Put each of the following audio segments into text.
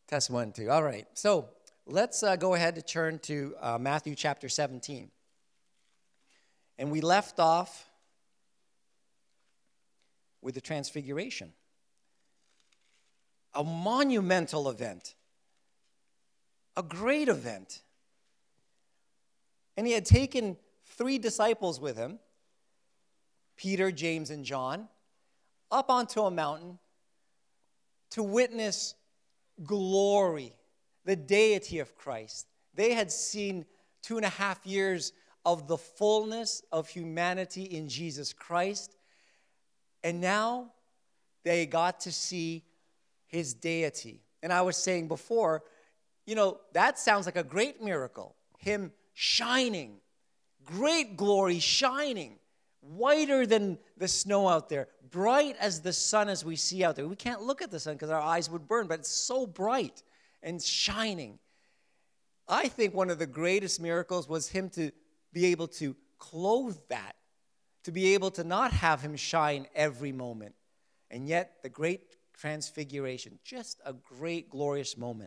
Test 1, 2. All right. So let's go ahead to turn to Matthew chapter 17. And we left off with the Transfiguration, a monumental event, a great event. And he had taken 3 disciples with him, Peter, James, and John, up onto a mountain to witness glory, the deity of Christ. They had seen 2.5 years of the fullness of humanity in Jesus Christ, and now they got to see his deity. And I was saying before, that sounds like a great miracle. Him shining, great glory shining, whiter than the snow out there, bright as the sun as we see out there. We can't look at the sun because our eyes would burn, but it's so bright and shining. I think one of the greatest miracles was him to be able to clothe that, to be able to not have him shine every moment. And yet, the great transfiguration, just a great, glorious moment.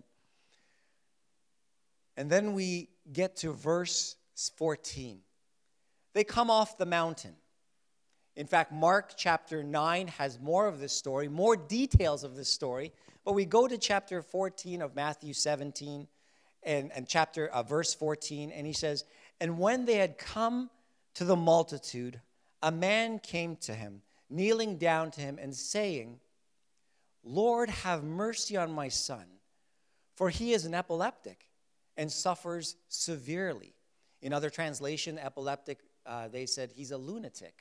And then we get to verse 14. They come off the mountain. In fact, Mark chapter 9 has more of this story, more details of this story. But we go to chapter 14 of Matthew 17 and verse 14, and he says, "And when they had come to the multitude, a man came to him, kneeling down to him and saying, 'Lord, have mercy on my son, for he is an epileptic and suffers severely.'" In other translation, epileptic, they said he's a lunatic.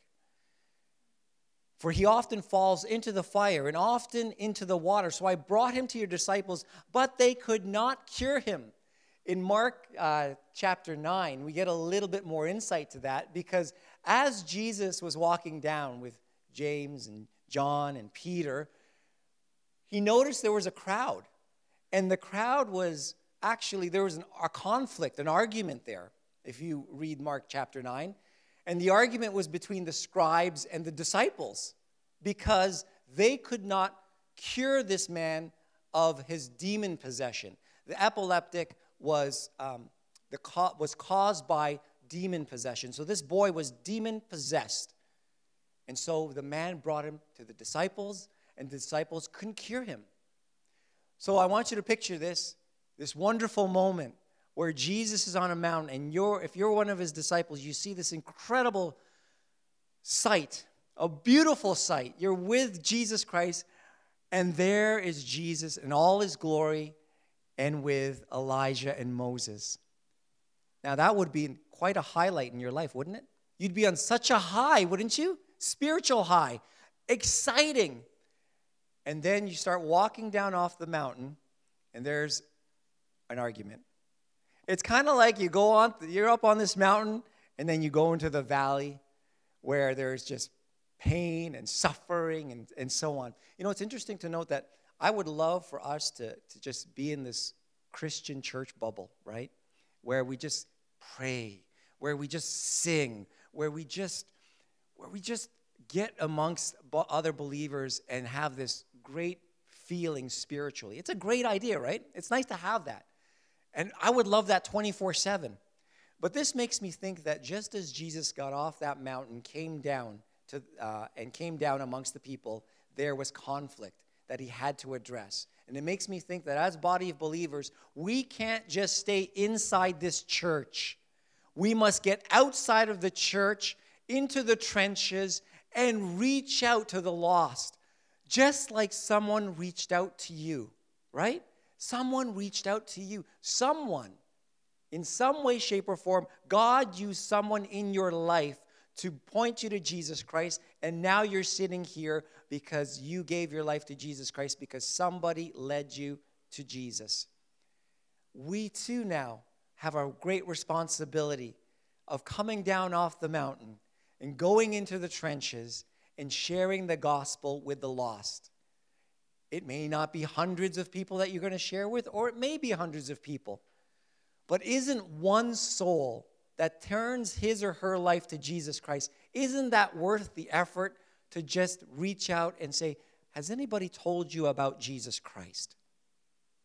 "For he often falls into the fire and often into the water. So I brought him to your disciples, but they could not cure him." In Mark chapter 9, we get a little bit more insight to that, because as Jesus was walking down with James and John and Peter, he noticed there was a crowd. And the crowd was actually, there was a conflict, an argument there, if you read Mark chapter 9. And the argument was between the scribes and the disciples, because they could not cure this man of his demon possession. The epileptic was caused by demon possession. So this boy was demon possessed. And so the man brought him to the disciples, and the disciples couldn't cure him. So I want you to picture this wonderful moment where Jesus is on a mountain, and if you're one of his disciples, you see this incredible sight, a beautiful sight. You're with Jesus Christ, and there is Jesus in all his glory, and with Elijah and Moses. Now that would be quite a highlight in your life, wouldn't it? You'd be on such a high, wouldn't you? Spiritual high, exciting. And then you start walking down off the mountain, and there's an argument. It's kind of like you're up on this mountain, and then you go into the valley where there's just pain and suffering and so on. It's interesting to note that I would love for us to just be in this Christian church bubble, right? Where we just pray, where we just sing, where we just get amongst other believers and have this great feeling spiritually. It's a great idea, right? It's nice to have that. And I would love that 24/7. But this makes me think that just as Jesus got off that mountain, came down amongst the people, there was conflict that he had to address. And it makes me think that as a body of believers, we can't just stay inside this church. We must get outside of the church, into the trenches, and reach out to the lost. Just like someone reached out to you, right? Someone reached out to you. Someone, in some way, shape, or form, God used someone in your life to point you to Jesus Christ, and now you're sitting here because you gave your life to Jesus Christ, because somebody led you to Jesus. We too now have a great responsibility of coming down off the mountain and going into the trenches and sharing the gospel with the lost. It may not be hundreds of people that you're going to share with, or it may be hundreds of people. But isn't one soul that turns his or her life to Jesus Christ, isn't that worth the effort to just reach out and say, has anybody told you about Jesus Christ?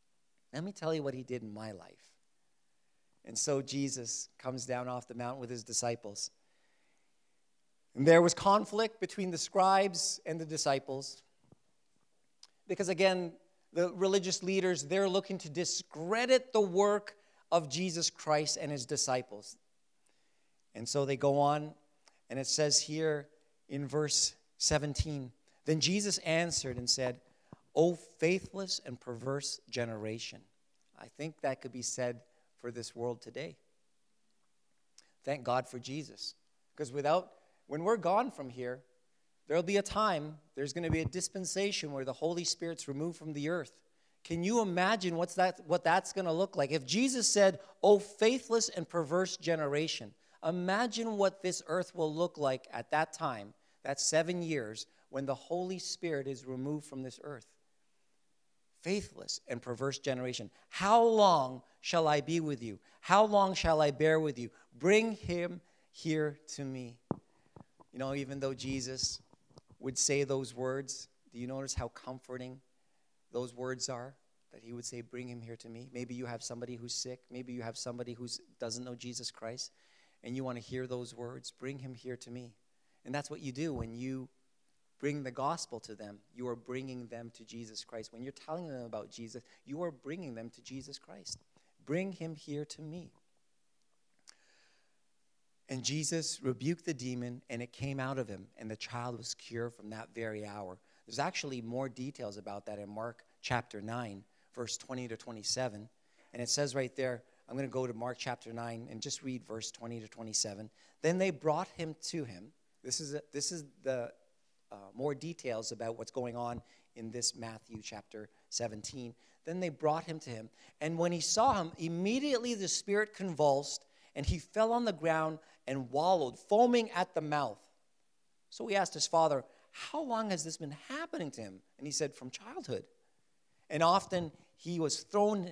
Let me tell you what he did in my life. And so Jesus comes down off the mountain with his disciples. And there was conflict between the scribes and the disciples. Because again, the religious leaders, they're looking to discredit the work of Jesus Christ and his disciples. And so they go on, and it says here in verse 17, then Jesus answered and said, O faithless and perverse generation. I think that could be said for this world today. Thank God for Jesus. Because when we're gone from here, there'll be a time, there's going to be a dispensation where the Holy Spirit's removed from the earth. Can you imagine what that's going to look like? If Jesus said, "O faithless and perverse generation," imagine what this earth will look like at that time, that 7 years, when the Holy Spirit is removed from this earth. Faithless and perverse generation. How long shall I be with you? How long shall I bear with you? Bring him here to me. You know, even though Jesus would say those words, do you notice how comforting those words are? That he would say, bring him here to me. Maybe you have somebody who's sick. Maybe you have somebody who doesn't know Jesus Christ. And you want to hear those words, bring him here to me. And that's what you do when you bring the gospel to them. You are bringing them to Jesus Christ. When you're telling them about Jesus, you are bringing them to Jesus Christ. Bring him here to me. And Jesus rebuked the demon, and it came out of him, and the child was cured from that very hour. There's actually more details about that in Mark chapter 9, verse 20 to 27. And it says right there, I'm going to go to Mark chapter 9 and just read verse 20 to 27. Then they brought him to him. This is the more details about what's going on in this Matthew chapter 17. Then they brought him to him. And when he saw him, immediately the spirit convulsed, and he fell on the ground and wallowed, foaming at the mouth. So he asked his father, how long has this been happening to him? And he said, from childhood. And often he has thrown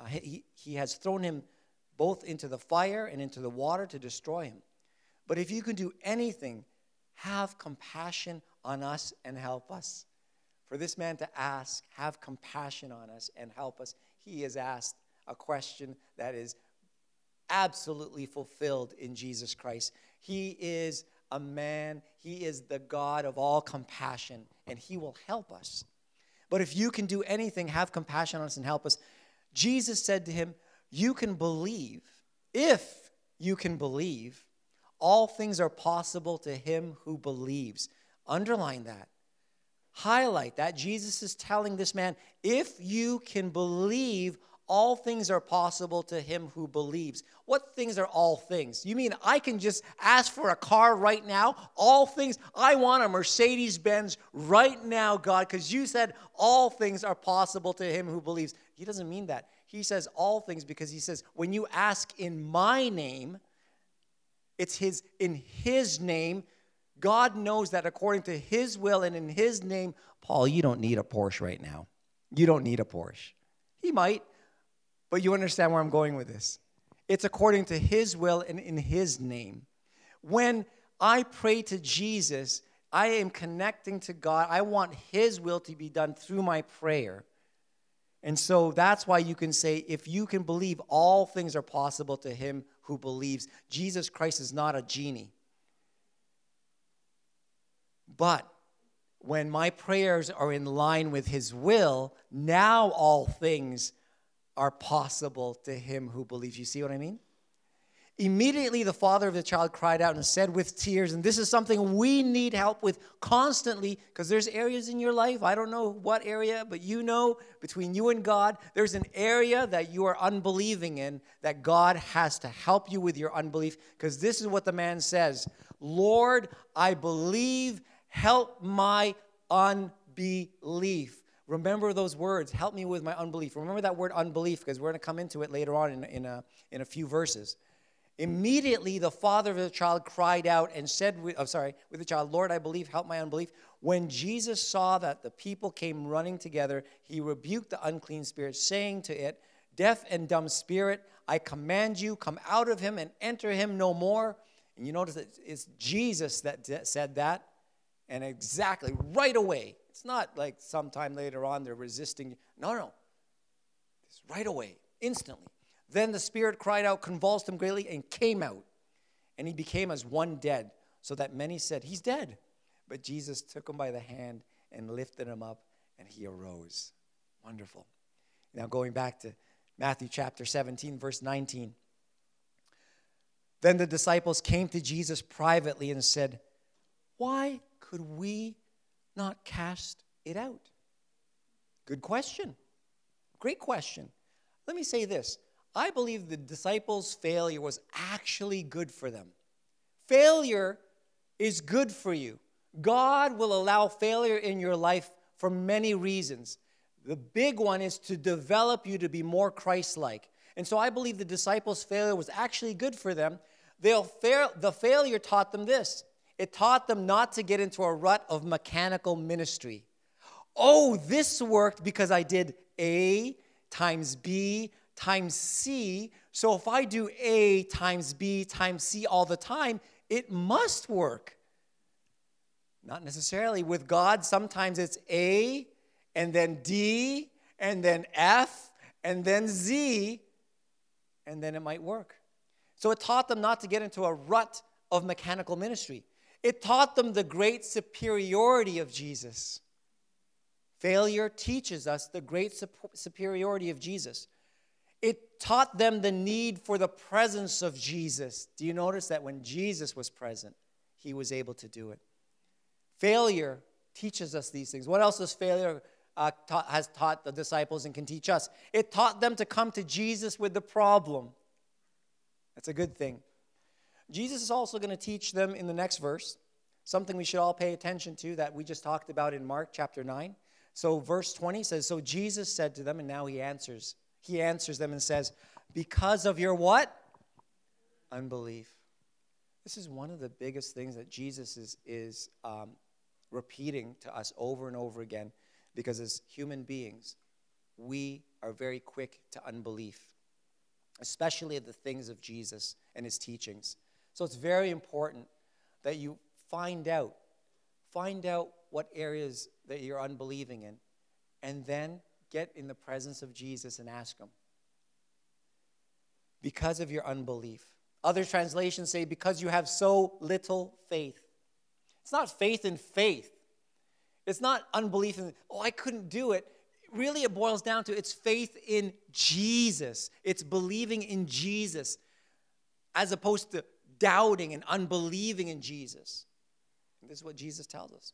him both into the fire and into the water to destroy him. But if you can do anything, have compassion on us and help us. For this man to ask, have compassion on us and help us, he has asked a question that is absolutely fulfilled in Jesus Christ. He is a man, he is the God of all compassion, and he will help us. But if you can do anything, have compassion on us and help us. Jesus said to him, you can believe. If you can believe, all things are possible to him who believes. Underline that. Highlight that. Jesus is telling this man, if you can believe, all things are possible to him who believes. What things are all things? You mean I can just ask for a car right now? All things. I want a Mercedes-Benz right now, God, because you said all things are possible to him who believes. He doesn't mean that. He says all things because he says, when you ask in my name, it's in his name. God knows that according to his will and in his name, Paul, you don't need a Porsche right now. You don't need a Porsche. He might, but you understand where I'm going with this. It's according to his will and in his name. When I pray to Jesus, I am connecting to God. I want his will to be done through my prayer. And so that's why you can say, if you can believe, all things are possible to him who believes. Jesus Christ is not a genie. But when my prayers are in line with his will, now all things are possible to him who believes. You see what I mean? Immediately the father of the child cried out and said with tears, and this is something we need help with constantly, because there's areas in your life, I don't know what area, but you know, between you and God, there's an area that you are unbelieving in, that God has to help you with your unbelief, because this is what the man says, Lord, I believe, help my unbelief. Remember those words, help me with my unbelief. Remember that word unbelief, because we're going to come into it later on in a few verses. Immediately, the father of the child cried out and said with the child, Lord, I believe, help my unbelief. When Jesus saw that the people came running together, he rebuked the unclean spirit, saying to it, deaf and dumb spirit, I command you, come out of him and enter him no more. And you notice that it's Jesus that said that, and exactly right away. It's not like sometime later on they're resisting. No. It's right away, instantly. Then the spirit cried out, convulsed him greatly, and came out. And he became as one dead, so that many said, he's dead. But Jesus took him by the hand and lifted him up, and he arose. Wonderful. Now going back to Matthew chapter 17, verse 19. Then the disciples came to Jesus privately and said, why could we not cast it out? Good question. Great question. Let me say this. I believe the disciples' failure was actually good for them. Failure is good for you. God will allow failure in your life for many reasons. The big one is to develop you to be more Christ-like. And so I believe the disciples' failure was actually good for them. The failure taught them this. It taught them not to get into a rut of mechanical ministry. Oh, this worked because I did A times B times C. So if I do A times B times C all the time, it must work. Not necessarily. With God, sometimes it's A, and then D, and then F, and then Z, and then it might work. So it taught them not to get into a rut of mechanical ministry. It taught them the great superiority of Jesus. Failure teaches us the great superiority of Jesus. It taught them the need for the presence of Jesus. Do you notice that when Jesus was present, he was able to do it? Failure teaches us these things. What else does failure has taught the disciples and can teach us? It taught them to come to Jesus with the problem. That's a good thing. Jesus is also going to teach them in the next verse, something we should all pay attention to that we just talked about in Mark chapter 9. So verse 20 says, so Jesus said to them, and now he answers them and says, because of your what? Unbelief. This is one of the biggest things that Jesus is repeating to us over and over again, because as human beings, we are very quick to unbelief, especially at the things of Jesus and his teachings. So it's very important that you find out what areas that you're unbelieving in, and then get in the presence of Jesus and ask him. Because of your unbelief. Other translations say, because you have so little faith. It's not faith in faith. It's not unbelief in, I couldn't do it. Really, it boils down to it's faith in Jesus. It's believing in Jesus as opposed to doubting and unbelieving in Jesus. And this is what Jesus tells us.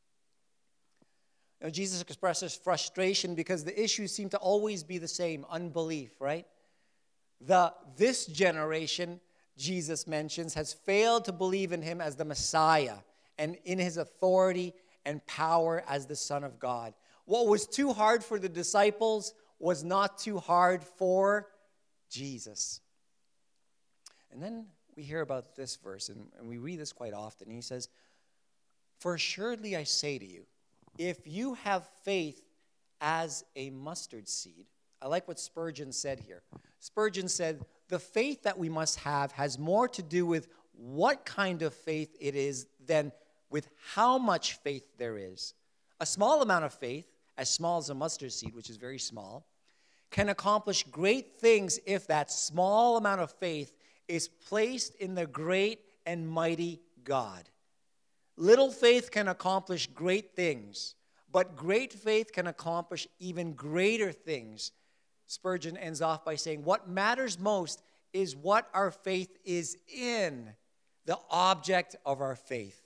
Now, Jesus expresses frustration because the issues seem to always be the same, unbelief, right? This generation, Jesus mentions, has failed to believe in him as the Messiah and in his authority and power as the Son of God. What was too hard for the disciples was not too hard for Jesus. And then we hear about this verse, and we read this quite often. He says, for assuredly I say to you, if you have faith as a mustard seed. I like what Spurgeon said here. Spurgeon said, the faith that we must have has more to do with what kind of faith it is than with how much faith there is. A small amount of faith, as small as a mustard seed, which is very small, can accomplish great things if that small amount of faith is placed in the great and mighty God. Little faith can accomplish great things, but great faith can accomplish even greater things. Spurgeon ends off by saying, what matters most is what our faith is in, the object of our faith.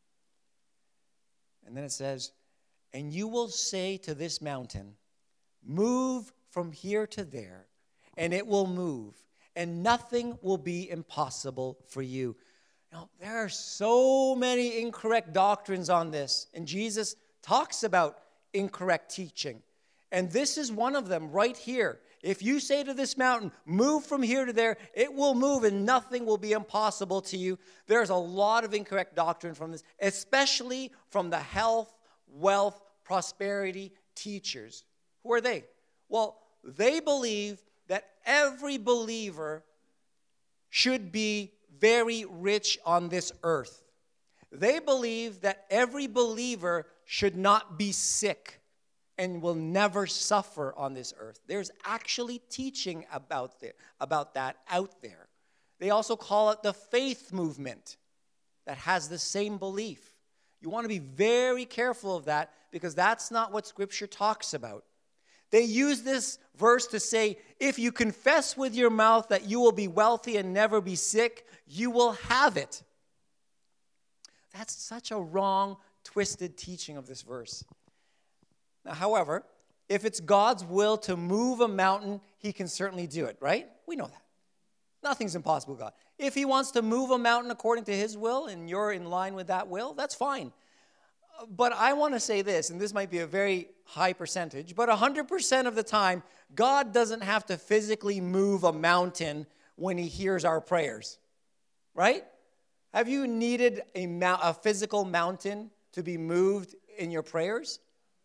And then it says, and you will say to this mountain, move from here to there, and it will move, and nothing will be impossible for you. Now, there are so many incorrect doctrines on this, and Jesus talks about incorrect teaching. And this is one of them right here. If you say to this mountain, move from here to there, it will move and nothing will be impossible to you. There's a lot of incorrect doctrine from this, especially from the health, wealth, prosperity teachers. Who are they? Well, they believe that every believer should be very rich on this earth. They believe that every believer should not be sick. and will never suffer on this earth. There's actually teaching about that out there. They also call it the faith movement that has the same belief. You want to be very careful of that because that's not what Scripture talks about. They use this verse to say, if you confess with your mouth that you will be wealthy and never be sick, you will have it. That's such a wrong, twisted teaching of this verse. Now, however, if it's God's will to move a mountain, he can certainly do it, right? We know that. Nothing's impossible with God. If he wants to move a mountain according to his will and you're in line with that will, that's fine. But I want to say this, and this might be a very high percentage, but 100% of the time, God doesn't have to physically move a mountain when he hears our prayers, right? Have you needed a physical mountain to be moved in your prayers?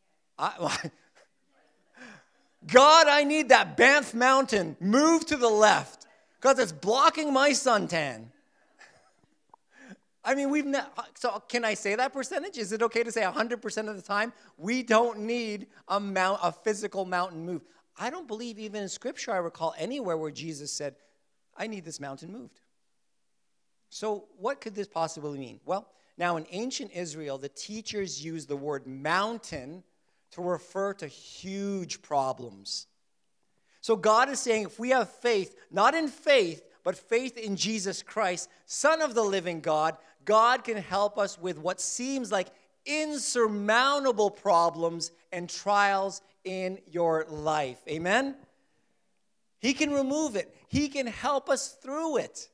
God, I need that Banff mountain moved to the left because it's blocking my suntan. I mean, so can I say that percentage? Is it okay to say 100% of the time we don't need a physical mountain moved? I don't believe even in Scripture I recall anywhere where Jesus said, I need this mountain moved. So what could this possibly mean? Well, now in ancient Israel, the teachers used the word mountain to refer to huge problems. So God is saying if we have faith, not in faith, but faith in Jesus Christ, Son of the living God, God can help us with what seems like insurmountable problems and trials in your life. Amen? He can remove it. He can help us through it.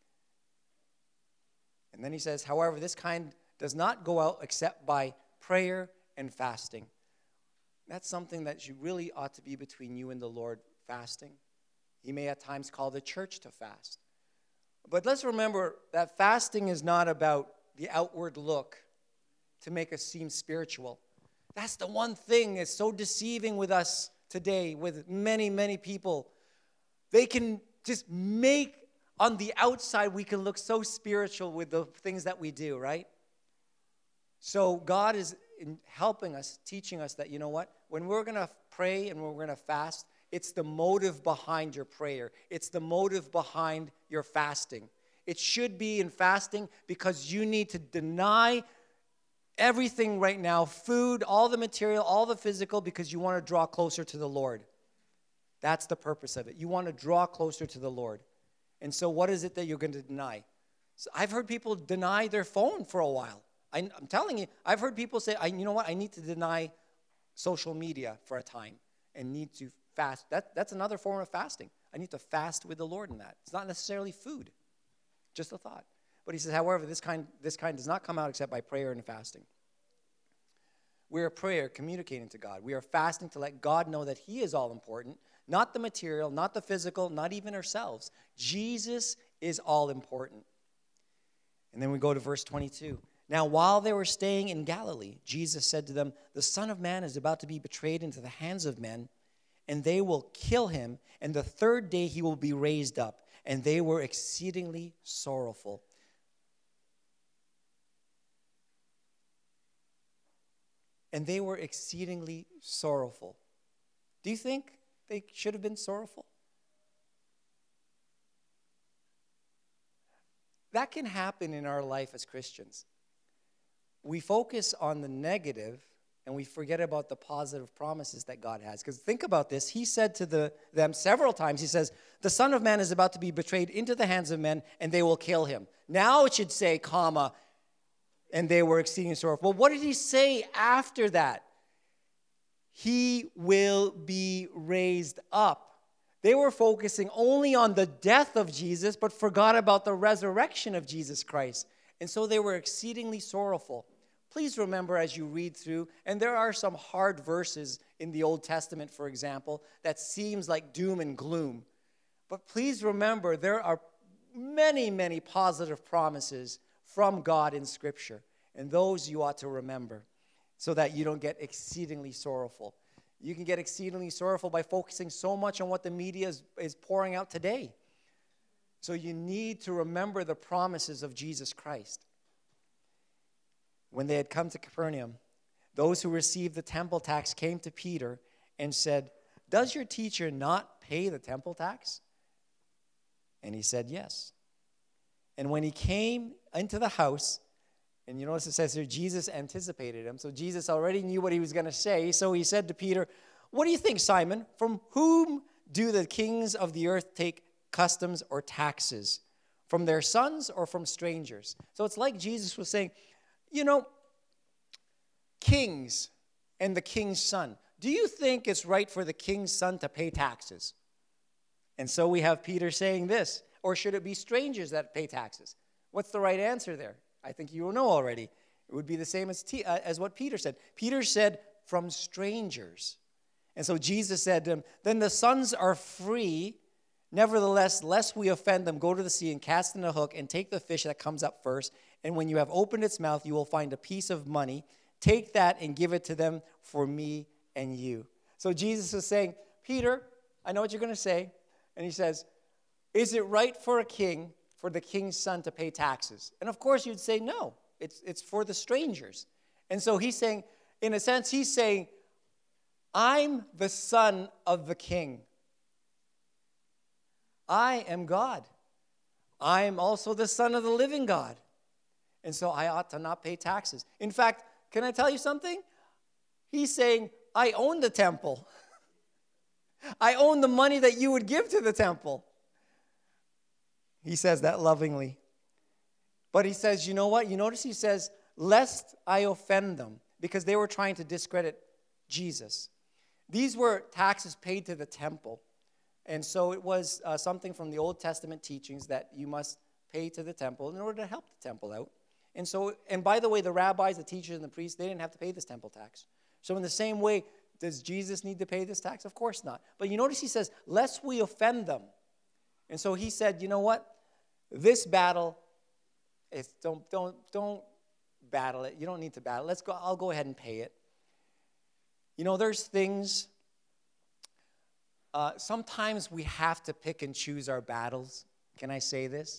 And then he says, however, this kind does not go out except by prayer and fasting. That's something that you really ought to be between you and the Lord, fasting. He may at times call the church to fast. But let's remember that fasting is not about the outward look to make us seem spiritual. That's the one thing that's so deceiving with us today, with many, many people. They can just make, on the outside, we can look so spiritual with the things that we do, right? So God is helping us, teaching us that, you know what? When we're going to pray and when we're going to fast, it's the motive behind your prayer. It's the motive behind your fasting. It should be in fasting because you need to deny everything right now, food, all the material, all the physical, because you want to draw closer to the Lord. That's the purpose of it. You want to draw closer to the Lord. And so what is it that you're going to deny? So I've heard people deny their phone for a while. I'm telling you, I've heard people say, you know what, I need to deny social media for a time and need to fast. That's another form of fasting. I need to fast with the Lord in that. It's not necessarily food, just a thought. But he says, however, this kind does not come out except by prayer and fasting. We are prayer, communicating to God. We are fasting to let God know that he is all important, not the material, not the physical, not even ourselves. Jesus is all important. And then we go to verse 22. Now, while they were staying in Galilee, Jesus said to them, the Son of Man is about to be betrayed into the hands of men, and they will kill him, and the third day he will be raised up. And they were exceedingly sorrowful. And they were exceedingly sorrowful. Do you think they should have been sorrowful? That can happen in our life as Christians. We focus on the negative and we forget about the positive promises that God has. Because think about this. He said to them several times, he says, the Son of Man is about to be betrayed into the hands of men, and they will kill him. Now it should say, comma, and they were exceedingly sorrowful. Well, what did he say after that? He will be raised up. They were focusing only on the death of Jesus, but forgot about the resurrection of Jesus Christ. And so they were exceedingly sorrowful. Please remember as you read through, and there are some hard verses in the Old Testament, for example, that seems like doom and gloom. But please remember, there are many, many positive promises from God in Scripture. And those you ought to remember so that you don't get exceedingly sorrowful. You can get exceedingly sorrowful by focusing so much on what the media is pouring out today. So you need to remember the promises of Jesus Christ. When they had come to Capernaum, those who received the temple tax came to Peter and said, "Does your teacher not pay the temple tax?" And he said, "Yes." And when he came into the house, and you notice it says here, Jesus anticipated him. So Jesus already knew what he was going to say. So he said to Peter, "What do you think, Simon? From whom do the kings of the earth take customs or taxes? From their sons or from strangers?" So it's like Jesus was saying, kings and the king's son. Do you think it's right for the king's son to pay taxes? And so we have Peter saying this, or should it be strangers that pay taxes? What's the right answer there? I think you will know already. It would be the same as what Peter said. Peter said, from strangers. And so Jesus said to him, "Then the sons are free. Nevertheless, lest we offend them, go to the sea and cast in a hook and take the fish that comes up first. And when you have opened its mouth, you will find a piece of money. Take that and give it to them for me and you." So Jesus is saying, Peter, I know what you're going to say. And he says, is it right for a king, for the king's son to pay taxes? And of course you'd say no. It's for the strangers. And so he's saying, in a sense, he's saying, I'm the son of the king. I am God. I am also the son of the living God. And so I ought to not pay taxes. In fact, can I tell you something? He's saying, I own the temple. I own the money that you would give to the temple. He says that lovingly. But he says, you know what? You notice he says, lest I offend them, because they were trying to discredit Jesus. These were taxes paid to the temple. And so it was something from the Old Testament teachings that you must pay to the temple in order to help the temple out. And by the way, the rabbis, the teachers, and the priests, they didn't have to pay this temple tax. So in the same way, does Jesus need to pay this tax? Of course not. But you notice he says, lest we offend them. And so he said, you know what? This battle, don't battle it. You don't need to battle. I'll go ahead and pay it. There's things, sometimes we have to pick and choose our battles. Can I say this?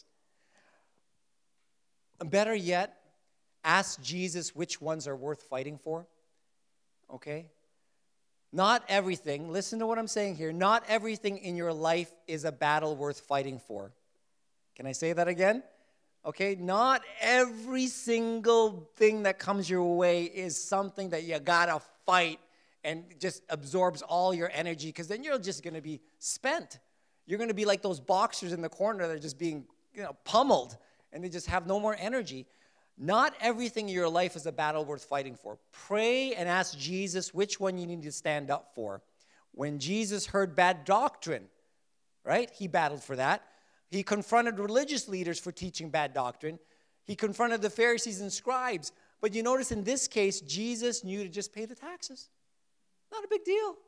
Better yet, ask Jesus which ones are worth fighting for. Okay? Not everything, listen to what I'm saying here, not everything in your life is a battle worth fighting for. Can I say that again? Okay, not every single thing that comes your way is something that you gotta fight and just absorbs all your energy, because then you're just gonna be spent. You're gonna be like those boxers in the corner that are just being pummeled, and they just have no more energy. Not everything in your life is a battle worth fighting for. Pray and ask Jesus which one you need to stand up for. When Jesus heard bad doctrine, right, he battled for that. He confronted religious leaders for teaching bad doctrine. He confronted the Pharisees and scribes. But you notice in this case, Jesus knew to just pay the taxes. Not a big deal.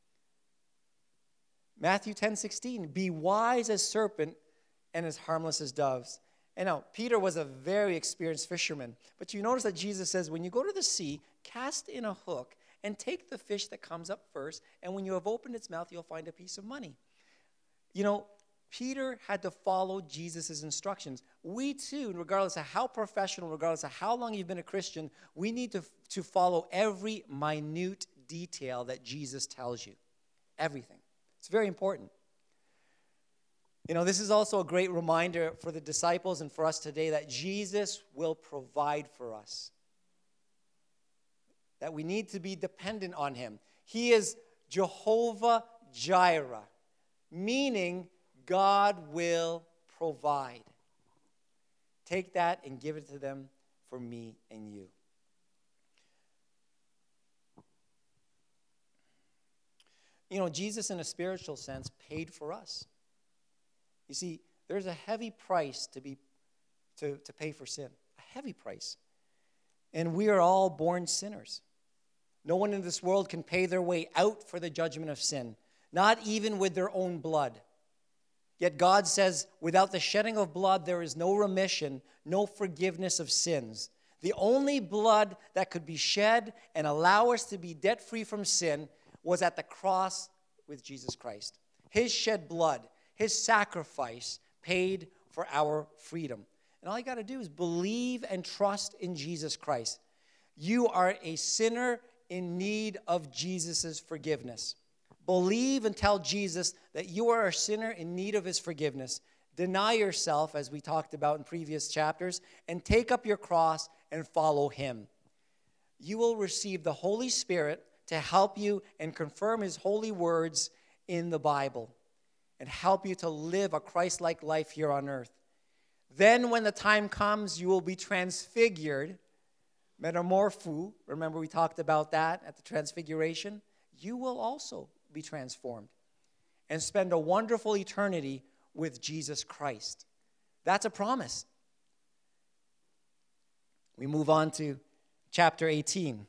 Matthew 10:16, be wise as serpent and as harmless as doves. And now, Peter was a very experienced fisherman. But you notice that Jesus says, when you go to the sea, cast in a hook and take the fish that comes up first. And when you have opened its mouth, you'll find a piece of money. Peter had to follow Jesus' instructions. We too, regardless of how professional, regardless of how long you've been a Christian, we need to follow every minute detail that Jesus tells you. Everything. It's very important. This is also a great reminder for the disciples and for us today that Jesus will provide for us. That we need to be dependent on him. He is Jehovah Jireh, meaning God will provide. Take that and give it to them for me and you. Jesus, in a spiritual sense, paid for us. You see, there's a heavy price to pay for sin. A heavy price. And we are all born sinners. No one in this world can pay their way out for the judgment of sin, not even with their own blood. Yet God says, without the shedding of blood, there is no remission, no forgiveness of sins. The only blood that could be shed and allow us to be debt-free from sin was at the cross with Jesus Christ. His shed blood, his sacrifice paid for our freedom. And all you got to do is believe and trust in Jesus Christ. You are a sinner in need of Jesus' forgiveness. Believe and tell Jesus that you are a sinner in need of his forgiveness. Deny yourself, as we talked about in previous chapters, and take up your cross and follow him. You will receive the Holy Spirit to help you and confirm his holy words in the Bible and help you to live a Christ-like life here on earth. Then when the time comes, you will be transfigured, metamorpho. Remember we talked about that at the transfiguration. You will also be transformed and spend a wonderful eternity with Jesus Christ. That's a promise. We move on to chapter 18.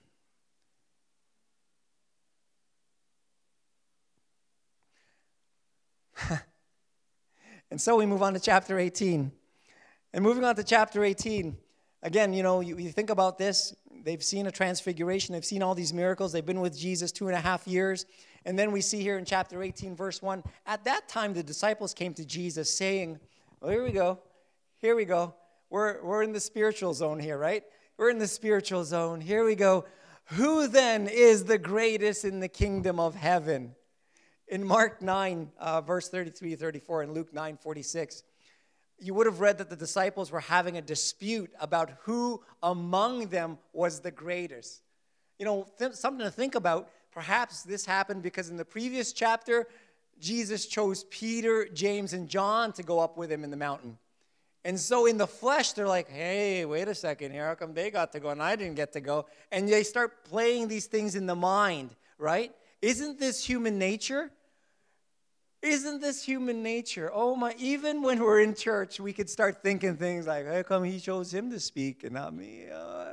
And so we move on to chapter 18. And moving on to chapter 18, again, you think about this. They've seen a transfiguration. They've seen all these miracles. They've been with Jesus 2.5 years. And then we see here in chapter 18, verse 1, at that time the disciples came to Jesus saying, well, here we go. Here we go. We're in the spiritual zone here, right? We're in the spiritual zone. Here we go. Who then is the greatest in the kingdom of heaven? In Mark 9, verse 33-34, and Luke 9:46, you would have read that the disciples were having a dispute about who among them was the greatest. Something to think about. Perhaps this happened because in the previous chapter, Jesus chose Peter, James, and John to go up with him in the mountain. And so in the flesh, they're like, hey, wait a second here. How come they got to go and I didn't get to go? And they start playing these things in the mind, right? Isn't this human nature? Isn't this human nature? Oh my, even when we're in church, we could start thinking things like, how come he chose him to speak and not me?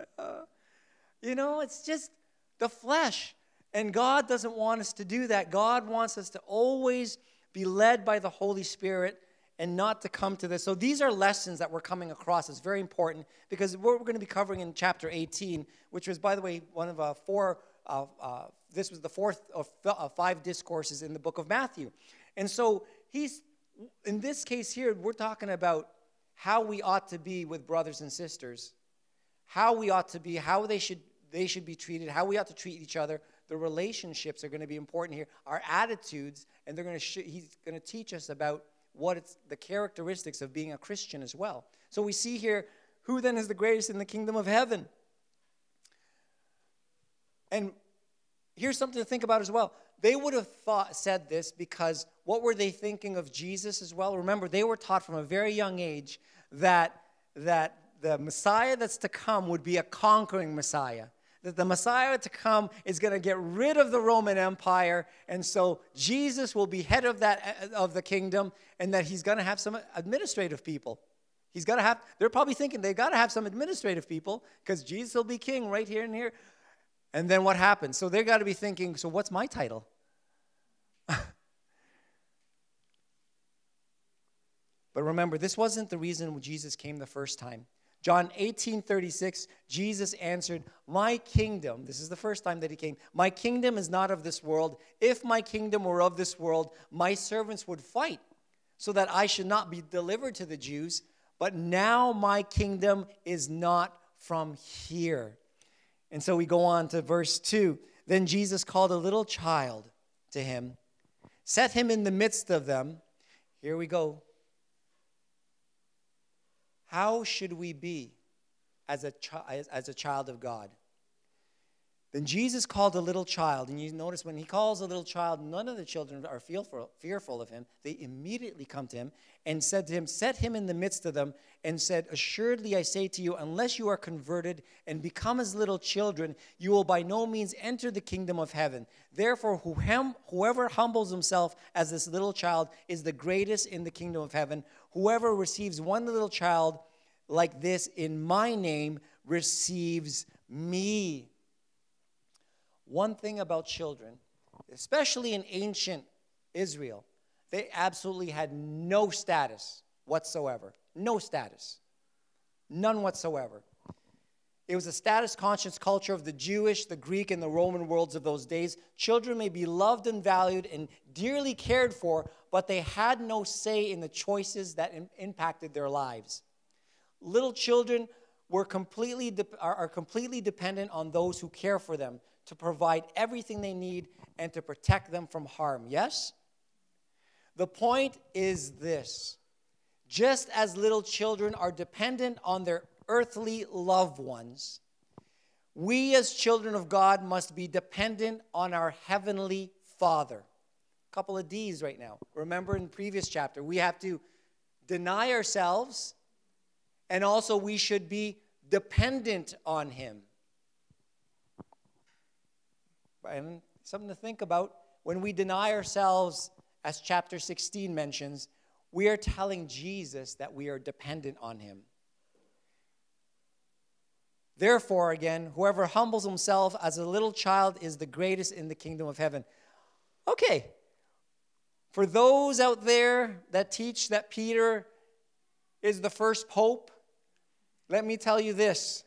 It's just the flesh. And God doesn't want us to do that. God wants us to always be led by the Holy Spirit and not to come to this. So these are lessons that we're coming across. It's very important because what we're going to be covering in chapter 18, which was, by the way, one of this was the fourth of 5 discourses in the book of Matthew. And so in this case here, we're talking about how we ought to be with brothers and sisters, how we ought to be, how they should be treated, how we ought to treat each other. The relationships are going to be important here. Our attitudes, and he's going to teach us about the characteristics of being a Christian as well. So we see here, who then is the greatest in the kingdom of heaven? And here's something to think about as well. They would have said this because what were they thinking of Jesus as well? Remember, they were taught from a very young age that the Messiah that's to come would be a conquering Messiah. That the Messiah to come is going to get rid of the Roman Empire, and so Jesus will be head of the kingdom, and that he's going to have some administrative people. They're probably thinking they've got to have some administrative people because Jesus will be king right here and here. And then what happens? So they've got to be thinking, so what's my title? But remember, this wasn't the reason Jesus came the first time. John 18:36, Jesus answered, my kingdom, this is the first time that he came, my kingdom is not of this world. If my kingdom were of this world, my servants would fight so that I should not be delivered to the Jews. But now my kingdom is not from here. And so we go on to verse 2. Then Jesus called a little child to him, set him in the midst of them. Here we go. How should we be as a child of God? Then Jesus called a little child, and you notice when he calls a little child, none of the children are fearful of him. They immediately come to him and said to him, set him in the midst of them, and said, assuredly I say to you, unless you are converted and become as little children, you will by no means enter the kingdom of heaven. Therefore, whoever humbles himself as this little child is the greatest in the kingdom of heaven. Whoever receives one little child like this in my name receives me. One thing about children, especially in ancient Israel, they absolutely had no status whatsoever. No status. None whatsoever. It was a status-conscious culture of the Jewish, the Greek, and the Roman worlds of those days. Children may be loved and valued and dearly cared for, but they had no say in the choices that impacted their lives. Little children are completely dependent on those who care for them to provide everything they need and to protect them from harm. Yes? The point is this. Just as little children are dependent on their earthly loved ones, we as children of God must be dependent on our heavenly Father. A couple of D's right now. Remember in the previous chapter, we have to deny ourselves, and also we should be dependent on Him. And something to think about. When we deny ourselves, as chapter 16 mentions, we are telling Jesus that we are dependent on Him. Therefore, again, whoever humbles himself as a little child is the greatest in the kingdom of heaven. Okay. For those out there that teach that Peter is the first pope, let me tell you this.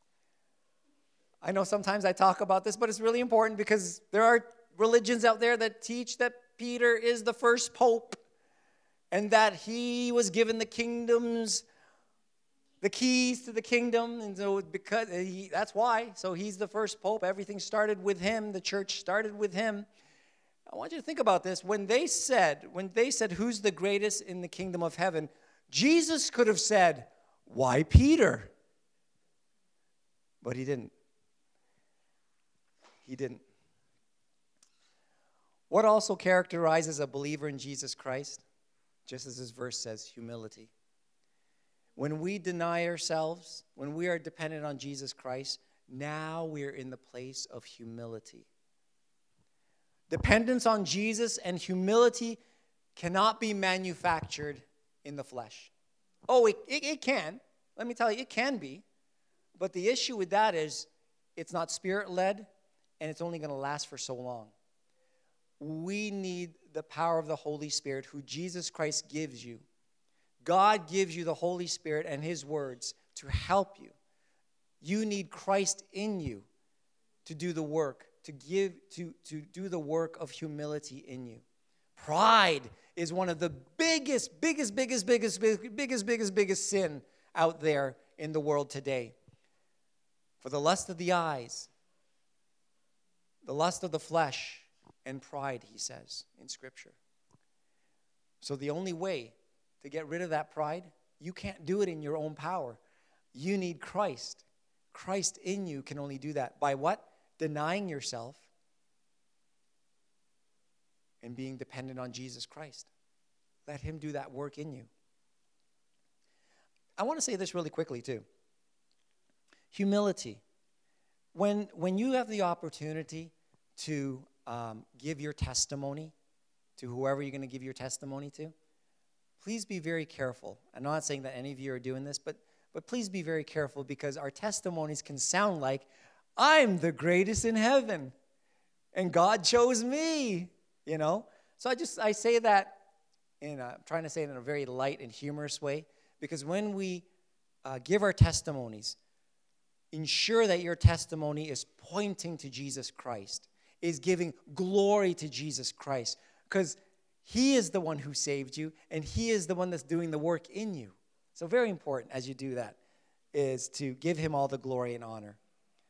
I know sometimes I talk about this, but it's really important because there are religions out there that teach that Peter is the first pope and that he was given the keys to the kingdom, and so that's why. So he's the first pope. Everything started with him. The church started with him. I want you to think about this. When they said, who's the greatest in the kingdom of heaven, Jesus could have said, why Peter? But he didn't. He didn't. What also characterizes a believer in Jesus Christ? Just as this verse says, humility. When we deny ourselves, when we are dependent on Jesus Christ, now we are in the place of humility. Dependence on Jesus and humility cannot be manufactured in the flesh. Oh, it can. Let me tell you, it can be. But the issue with that is it's not Spirit-led, and it's only going to last for so long. We need the power of the Holy Spirit, who Jesus Christ gives you. God gives you the Holy Spirit and His words to help you. You need Christ in you to do the work, to do the work of humility in you. Pride is one of the biggest sin out there in the world today. For the lust of the eyes, the lust of the flesh, and pride, he says in Scripture. So the only way to get rid of that pride, you can't do it in your own power. You need Christ. Christ in you can only do that. By what? Denying yourself and being dependent on Jesus Christ. Let Him do that work in you. I want to say this really quickly too. Humility. When you have the opportunity to give your testimony to whoever you're going to give your testimony to, please be very careful. I'm not saying that any of you are doing this, but please be very careful, because our testimonies can sound like, I'm the greatest in heaven, and God chose me, you know. So I say that I'm trying to say it in a very light and humorous way, because when we give our testimonies, ensure that your testimony is pointing to Jesus Christ, is giving glory to Jesus Christ, because He is the one who saved you, and He is the one that's doing the work in you. So very important as you do that is to give Him all the glory and honor.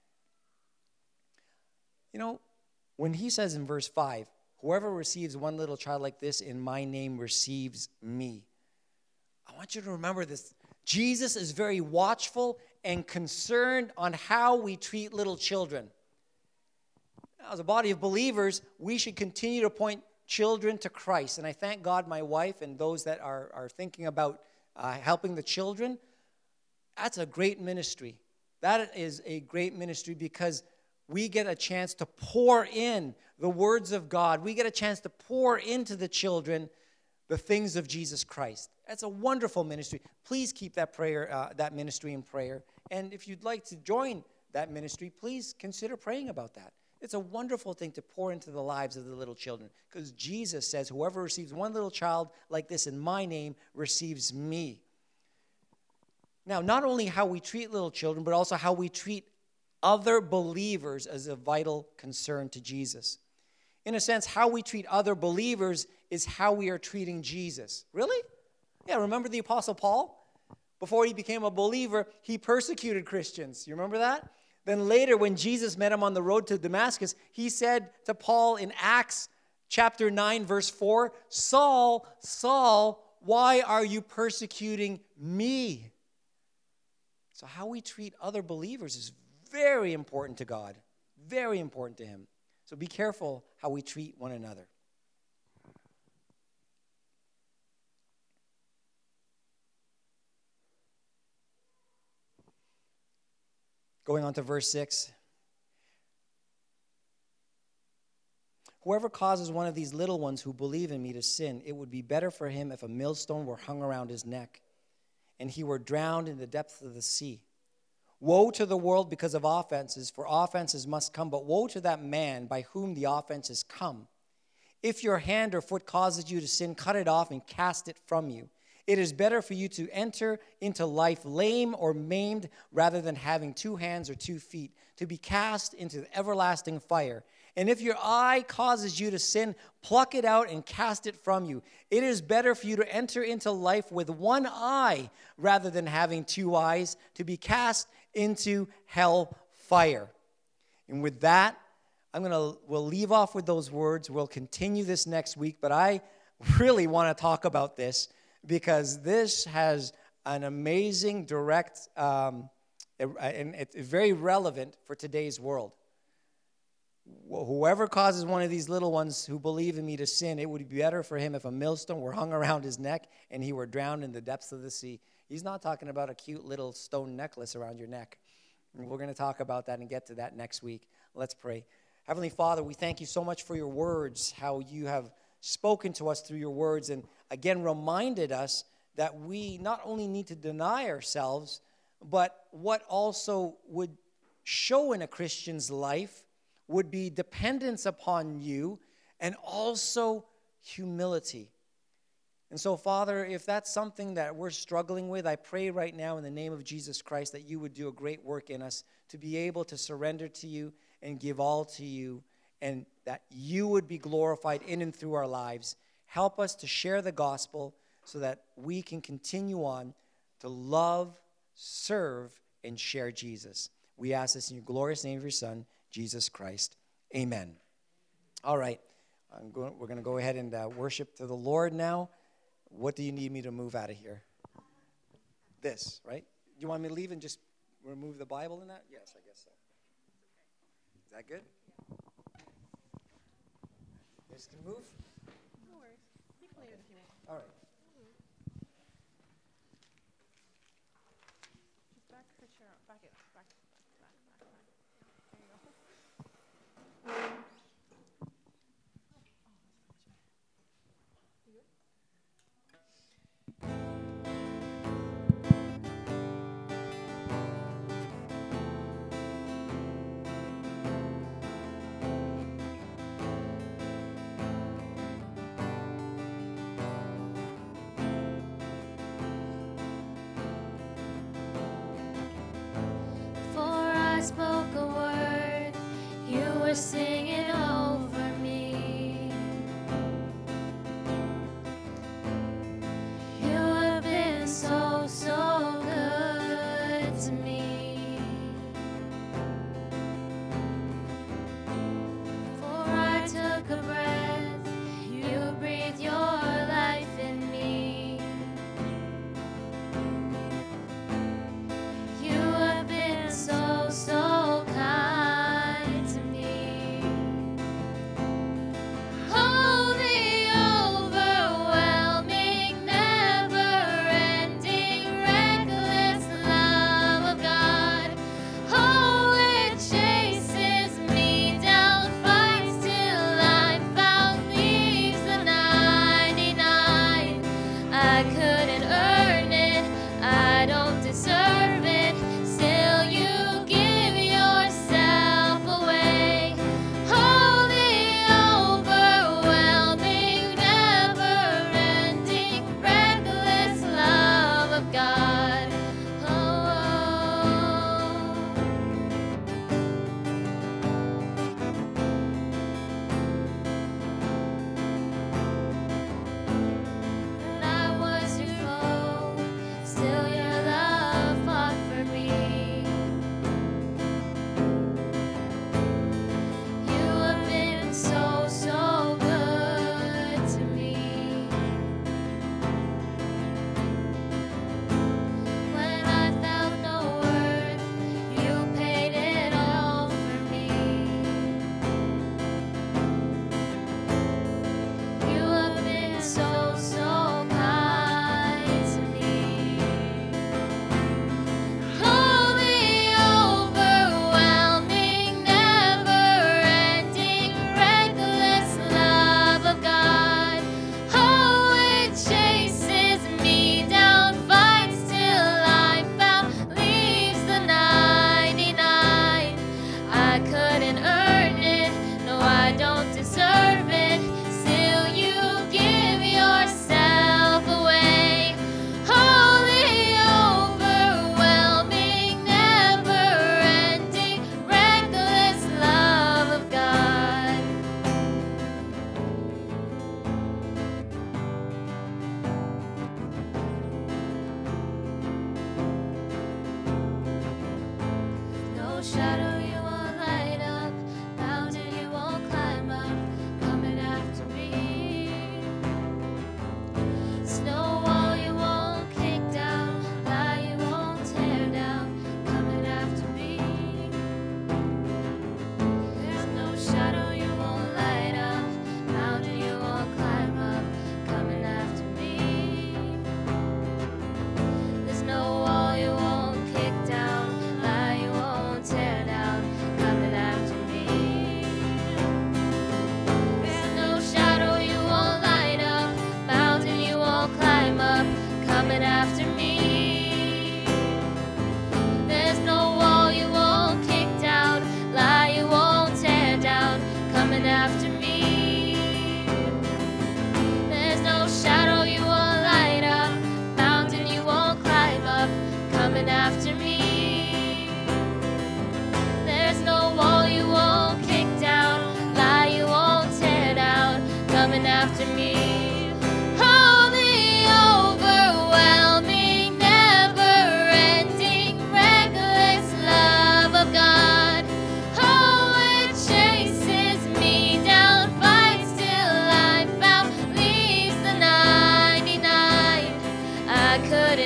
You know, when He says in verse 5, whoever receives one little child like this in my name receives me. I want you to remember this. Jesus is very watchful and concerned on how we treat little children. Now, as a body of believers, we should continue to point children to Christ. And I thank God my wife and those that are thinking about helping the children. That's a great ministry. That is a great ministry because we get a chance to pour in the words of God. We get a chance to pour into the children the things of Jesus Christ. That's a wonderful ministry. Please keep that ministry in prayer. And if you'd like to join that ministry, please consider praying about that. It's a wonderful thing to pour into the lives of the little children, because Jesus says, whoever receives one little child like this in my name receives me. Now, not only how we treat little children, but also how we treat other believers is a vital concern to Jesus. In a sense, how we treat other believers is how we are treating Jesus. Really? Yeah, remember the Apostle Paul? Before he became a believer, he persecuted Christians. You remember that? Then later, when Jesus met him on the road to Damascus, he said to Paul in Acts chapter 9, verse 4, Saul, Saul, why are you persecuting me? So how we treat other believers is very important to God, very important to him. So be careful how we treat one another. Going on to verse 6. Whoever causes one of these little ones who believe in me to sin, it would be better for him if a millstone were hung around his neck and he were drowned in the depths of the sea. Woe to the world because of offenses, for offenses must come, but woe to that man by whom the offenses come. If your hand or foot causes you to sin, cut it off and cast it from you. It is better for you to enter into life lame or maimed rather than having 2 hands or 2 feet, to be cast into the everlasting fire. And if your eye causes you to sin, pluck it out and cast it from you. It is better for you to enter into life with 1 eye rather than having 2 eyes, to be cast into hell fire. And with that, we'll leave off with those words. We'll continue this next week, but I really want to talk about this because this has an amazing direct, and it's very relevant for today's world. Whoever causes one of these little ones who believe in me to sin, it would be better for him if a millstone were hung around his neck and he were drowned in the depths of the sea. He's not talking about a cute little stone necklace around your neck. And we're going to talk about that and get to that next week. Let's pray. Heavenly Father, we thank you so much for your words, how you have spoken to us through your words, and again reminded us that we not only need to deny ourselves, but what also would show in a Christian's life would be dependence upon you and also humility. And so, Father, if that's something that we're struggling with, I pray right now in the name of Jesus Christ that you would do a great work in us to be able to surrender to you and give all to you, and that you would be glorified in and through our lives. Help us to share the gospel so that we can continue on to love, serve, and share Jesus. We ask this in your glorious name of your Son, Jesus Christ. Amen. All right. We're going to go ahead and worship to the Lord now. What do you need me to move out of here? This, right? Do you want me to leave and just remove the Bible in that? Yes, I guess so. Is that good? This can move? No worries. You can leave it if you need. All right. Just back her chair up. Back it up. Back. There you go. Spoke a word, you were singing over me. You have been so, so good to me. For I took a breath, you breathed your life in me. You have been so, so kind to me.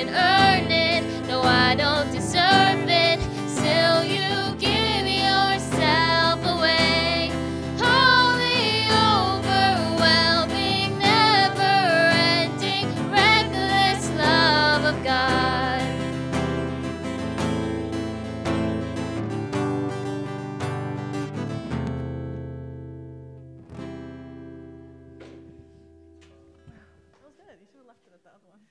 didn't earn it. No, I don't deserve it. Still, you give yourself away. Holy, overwhelming, never-ending, reckless love of God. That was good. You should have left it at the other one.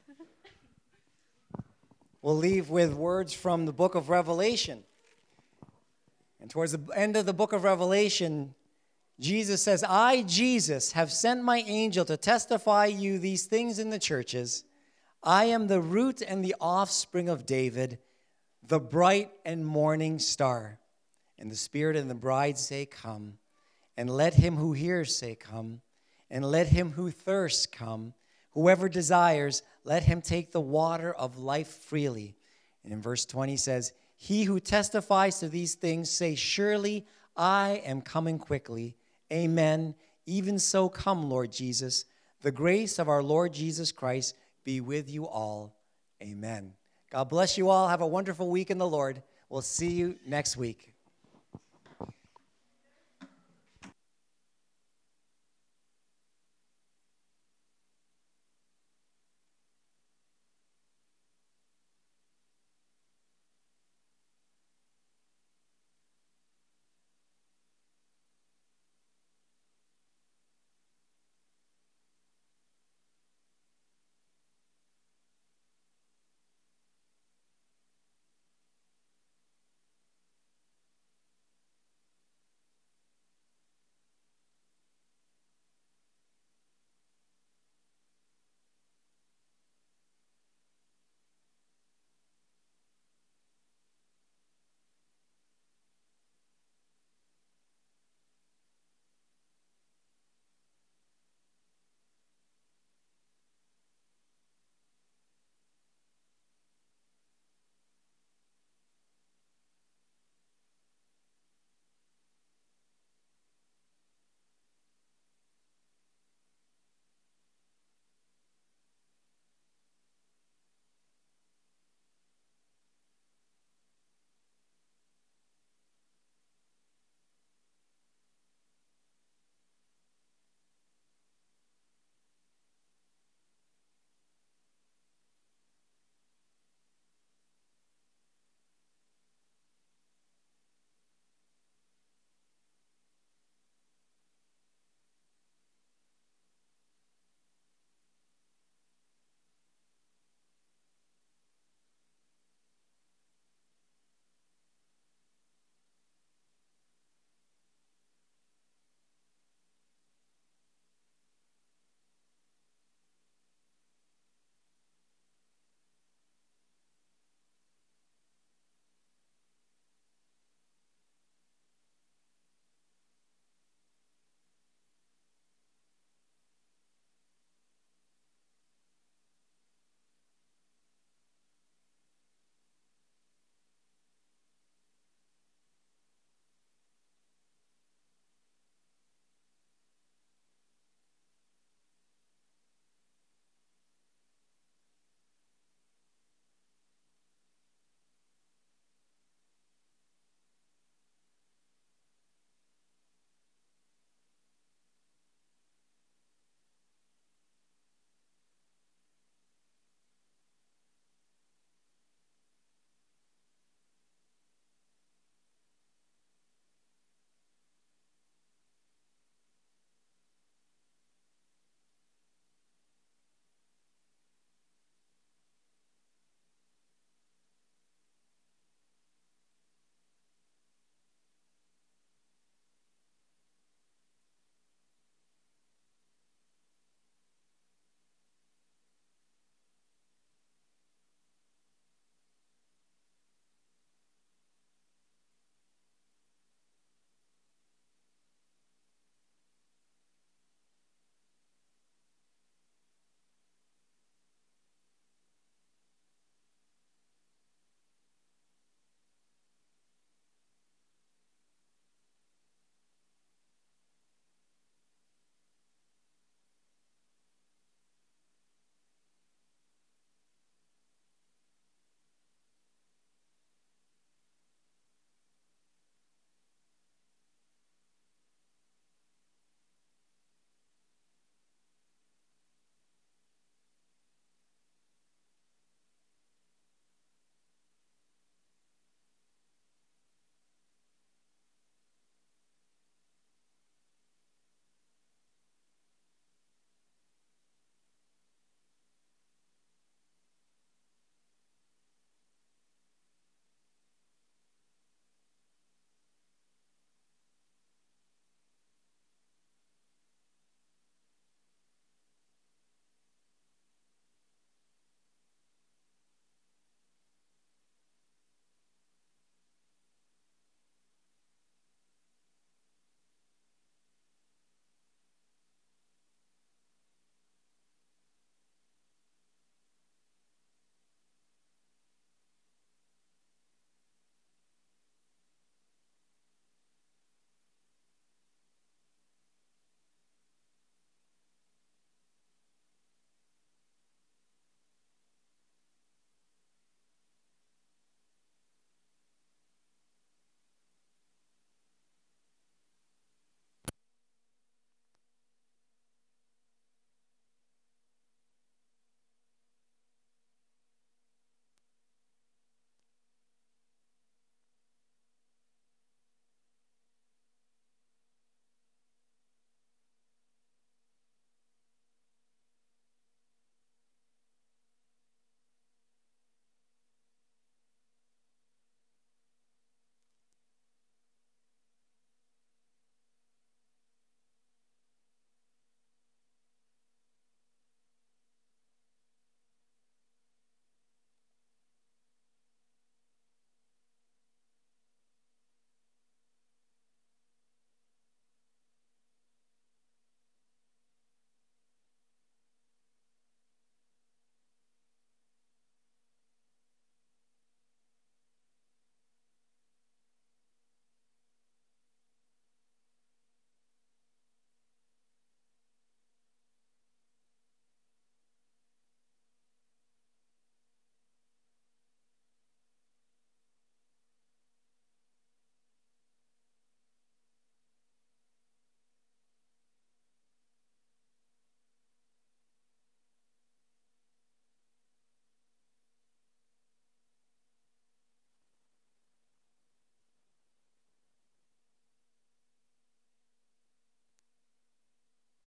We'll leave with words from the book of Revelation. And towards the end of the book of Revelation, Jesus says, I, Jesus, have sent my angel to testify you these things in the churches. I am the root and the offspring of David, the bright and morning star. And the Spirit and the bride say, come. And let him who hears say, come. And let him who thirsts come. Whoever desires, let him take the water of life freely. And in verse 20 says, he who testifies to these things say, surely I am coming quickly. Amen. Even so come, Lord Jesus. The grace of our Lord Jesus Christ be with you all. Amen. God bless you all. Have a wonderful week in the Lord. We'll see you next week.